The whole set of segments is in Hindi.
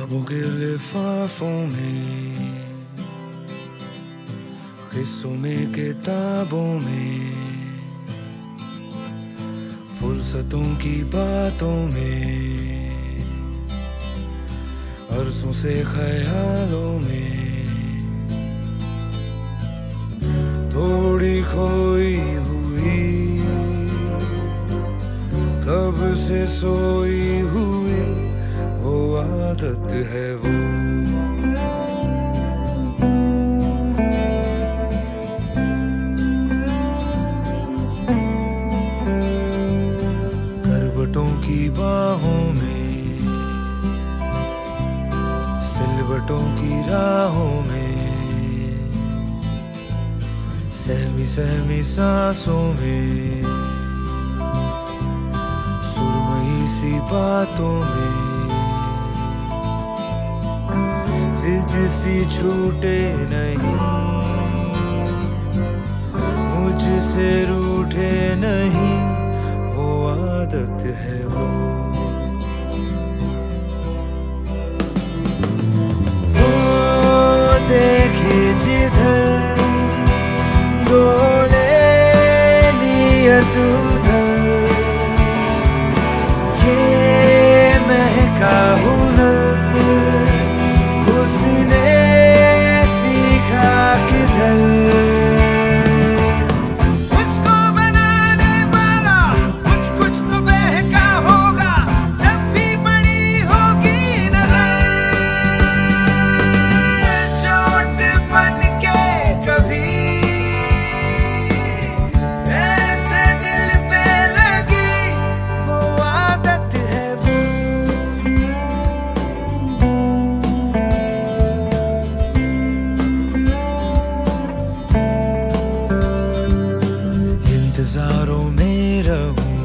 ख्वाबों के लिफाफों में, किस्सों में, किताबों में, फुर्सतों की बातों में, अरसों से ख्यालों में, थोड़ी खोई हुई, कब से सोई हुई वो आदत है वो। करवटों की बाहों में, सिलवटों की राहों में, सहमी सहमी सांसों में, सुरमई सी बातों में, जिद सी छूटे नहीं, मुझसे रूठे नहीं वो आदत है वो। वो देखे जिधर डोले नियत उधर, ये महका हुनर उसने सीखा किधर। मुझको बनाने वाला कुछ कुछ तो बहका होगा, जब भी बड़ी होगी नजर। चोट बन के कभी ऐसे दिल पे लगी वो आदत है वो। इंतजारों में रहूं,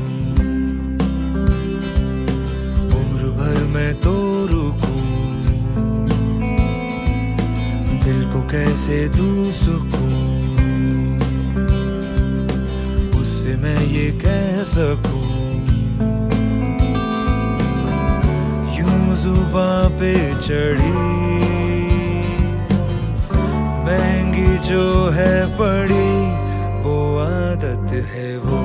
उम्र भर मैं तो रुकूं, दिल को कैसे दूं सुकून, उससे मैं ये कह सकूं, यूं जुबां पे चढ़ी महंगी जो है पड़ी वो आदत है वो।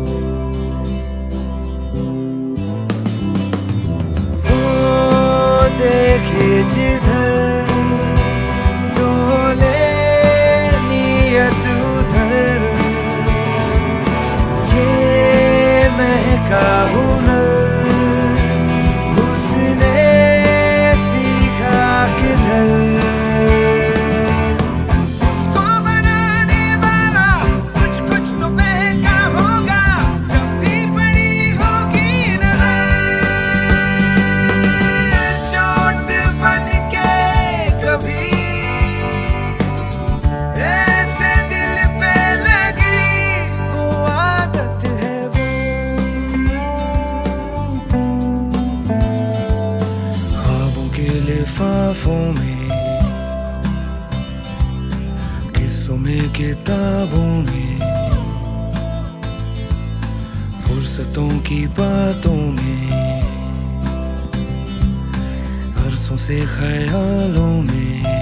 वो देखे जिधर डोले नियत उधर, ये महका हुनर उसने सीखा किधर। मुझको बनाने वाला कुछ कुछ तो बहका होगा, जब भी बड़ी होगी नजर। चोट बन के कभी ऐसे दिल पे लगी वो आदत है वो। ख्वाबों के लिफाफों में, किस्सों में, किताबों में, फुर्सतों की बातों में, अरसों से ख्यालों में,